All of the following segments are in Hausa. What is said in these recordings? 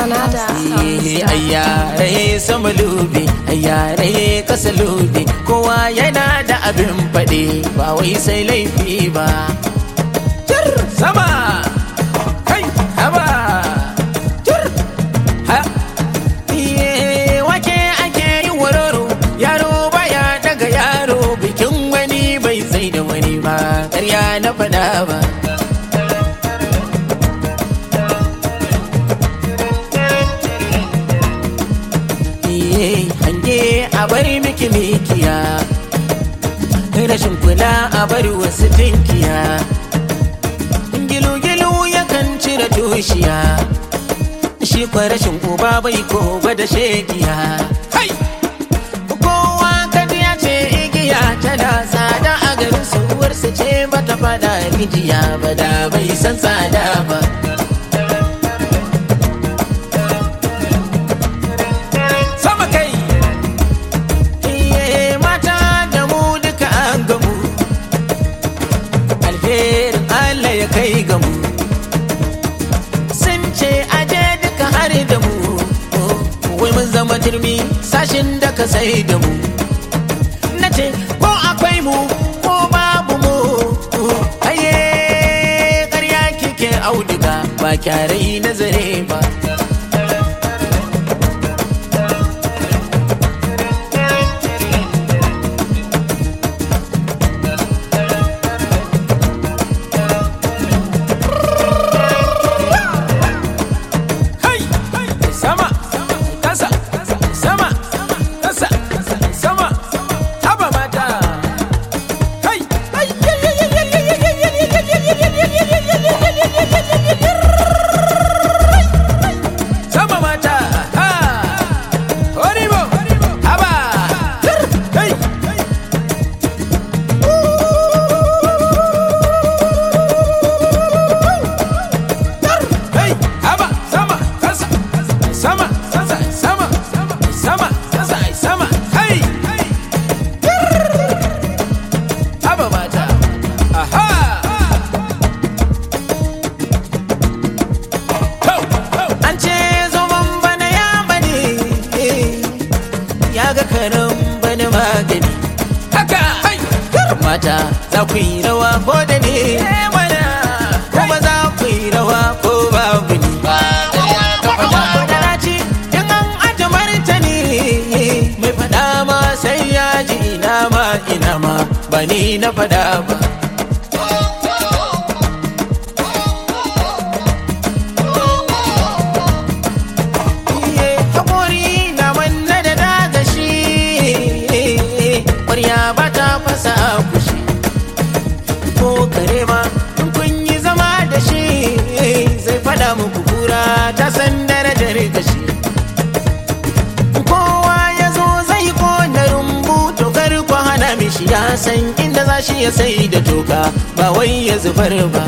Ayyare sama lube, ayyare kasa lube, kowa yana da abin faɗi ba wai sai laifi ba. Jir sama, kai haba, jir ha. Wake ake yin wararo, yaro baya daga yaro, bikin wani bai sai da wani ba, ƙarya na faɗa ba. Hange a bari miki mikiya, rashin kula a bari wasu tinkiya, gilu-gilu yakan cire tushiya, shi kwa rashin uba bai ko da shegiya. Kowa kaji ya ce igiya tana tsada a garin sauwarsa ce bata fada rijiya ba da bai san tsada ba. Allah ya kai ga mu, sun ce aje duka har da mu, wai mun zama turmi sashin da ka sai da mu. Na ce ko akwai mu ko babu mu, aye ƙarya kike auduga ba kyarai nazare ba. Ga karan bani magani haka mata za ku yi rawa ko da ne mana kuma za ku yi rawa ko babu ni da na ci in an aje martani mai fada ma sai ya ji ina ma ba ni na fada ba. Ba ta fasa kushi ko kare ma in kun yi zama da shi zai fada muku kura ta san darajar gashi. Kowa ya zo zai kona rumbu to kar ku hana mishi, ya san inda za shi ya sai da toka ba wai ya zubar ba.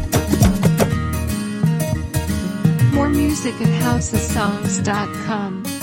More music at housesongs.com.